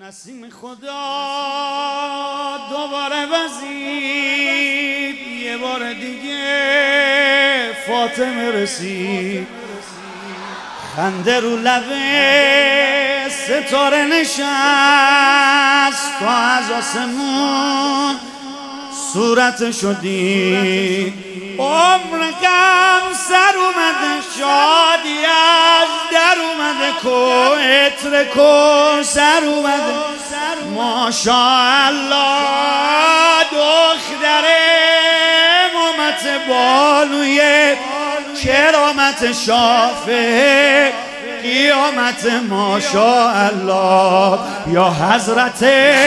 نسیم خدا دوباره وزید، یه بار دیگه فاطمه رسید. خنده رو لب ستاره نشست تا از آسمون صورتشو دید. عمر غم سر اومده، شادی از در اومده، عطر کوثر اومده. ماشاءالله دختر امامت بانوی کرامت شافع قیامت. ماشاءالله یا حضرت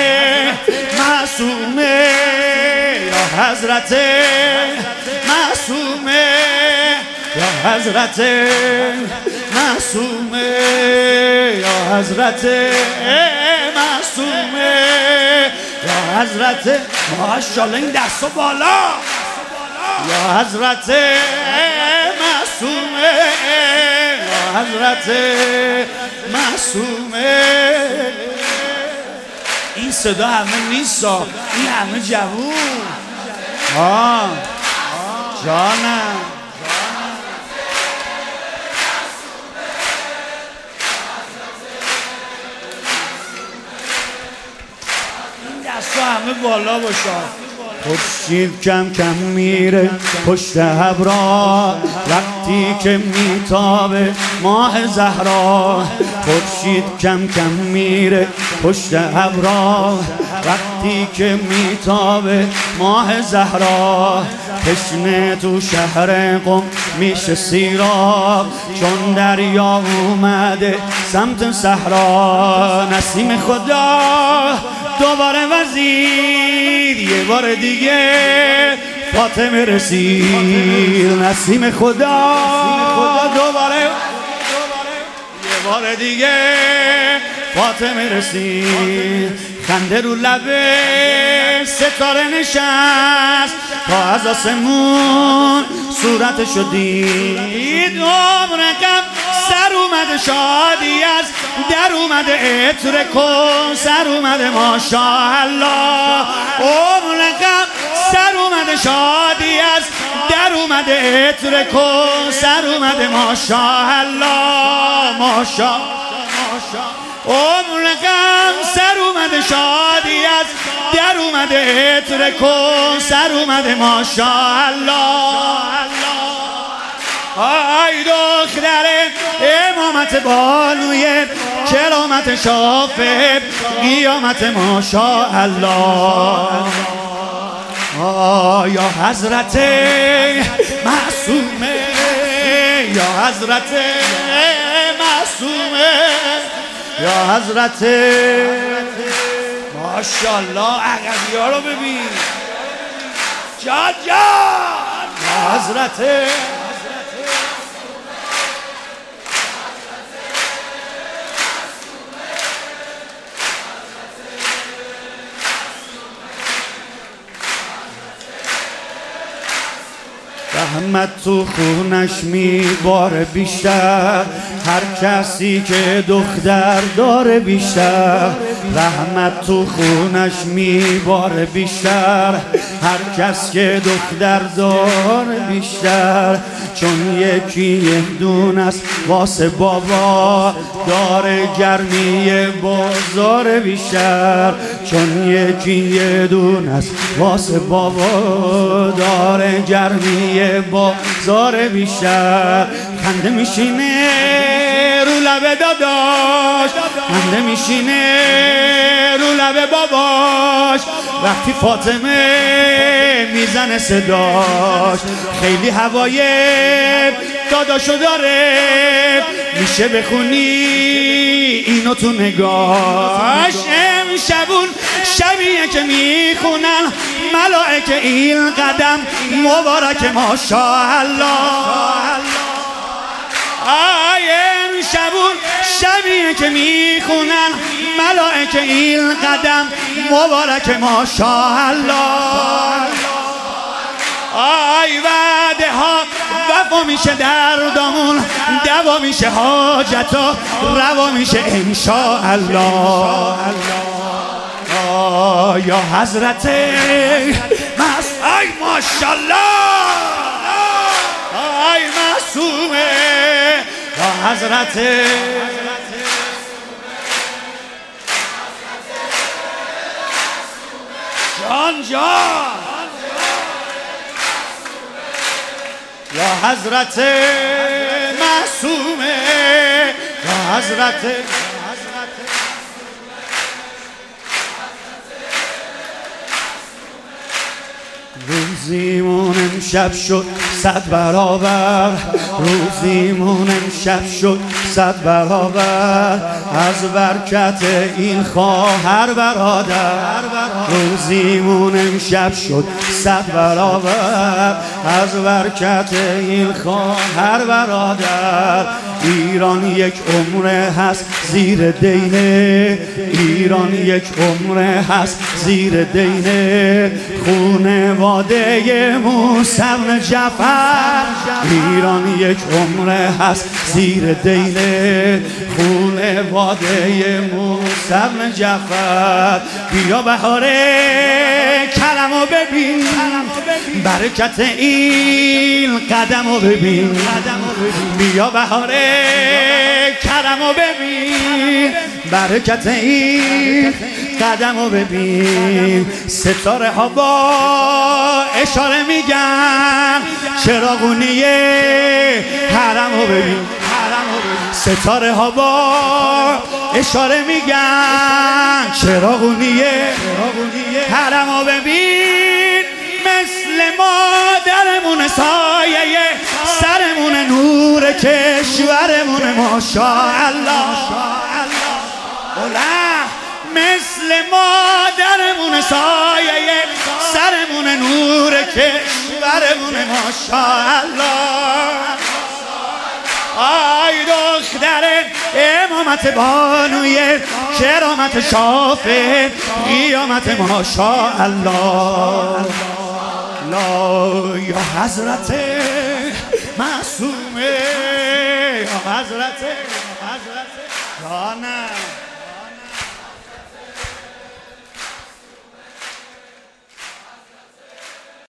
معصومه، یا حضرت معصومه، یا حضرت معصومه، یا حضرت معصومه، یا حضرت. ماشاءالله این دستو بالا. یا حضرت معصومه، یا حضرت معصومه. این صدا همه نیستا، این همه جوون. جانم این دستا همه بالا باشا. خورشید کم کم میره پشت ابرا، وقتی که میتابه ماه زهرا. خورشید کم کم میره پشت ابرا، وقتی که میتابه ماه زهرا. تشنه تو شهر قم میشه سیراب، چون دریا اومده سمت صحرا. نسیم خدا دوباره وزید، یه بار دیگه فاطمه رسید. نسیم خدا دوباره یه بار دیگه فاطمه رسید. خنده رو لب ستاره نشست تا از آسمون صورتشو دید. عمر غم سر اومده، شادی از در اومده، عطر کوثر اومده. ماشاءالله عمر غم سر اومده، شادی از در اومده، عطر کوثر اومده. ماشاءالله ماشاءالله عمر غم سر اومده، شادی از در اومده، عطر کوثر اومده. ماشاءالله آی دختر امامت بانوی کرامت شافع قیامت. ماشاءالله یا حضرت معصومه، یا حضرت معصومه، یا حضرت. ماشاءالله عقبی ها رو ببین. جان جان یا حضرت. رحمت تو خونش میباره بیشتر، هر کسی که دختر داره بیشتر. رحمت تو خونش میباره بیشتر، هر کس که دختر داره بیشتر. چون یکی یه دونه است واسه بابا، داره گرمی بازار بیشتر. چون یکی یه دونه است واسه بابا، داره گرمی بازار بیشتر. خنده میشینه رو لب داداش، خنده میشینه رو لب باباش، وقتی فاطمه میزنه صداش. خیلی هوای داداشو داره، میشه بخونی اینو تو نگاش. امشبون شبیه که میخونن ملائکه این قدم مبارک. ماشاءالله امشبون شبیه که میخونن ملائکه این قدم مبارک. ماشاءالله آی وعده ها وفا میشه، دردامون دوا میشه، حاجت ها روا میشه انشاءالله. یا حضرت ای ماشاءالله ای معصومه یا حضرت جان یا حضرت معصومه یا حضرت روزیمون امشب شد 100 برابر روزیمون امشب شد 100 برابر از برکت این خواهر برادر روزیمون امشب شد 100 برابر از برکت این خواهر برادر ایران یک عمره هست زیر دینه ایران یک عمره هست زیر دینه خونواده موسی بن جعفر ایران یک عمره هست زیر دینه خونواده موسی بن جعفر بیا بهاره کرمو ببین برکت این قدمو ببین بیا بهاره کرمو ببین برکت این قدمو ببین ستاره ها با اشاره میگن چراغونی حرمو ببین ستاره ها با اشاره میگن چراغونی حرمو ببین مثل مادرمون سایه سرمون نور کشورمون ماشاءالله مثل مادرمون سایه سرمون نور کشورمون ماشاءالله آی دختر امامت بانوی کرامت شافه قیامت ماشاءالله لا یا حضرت معصومه یا حضرت جانم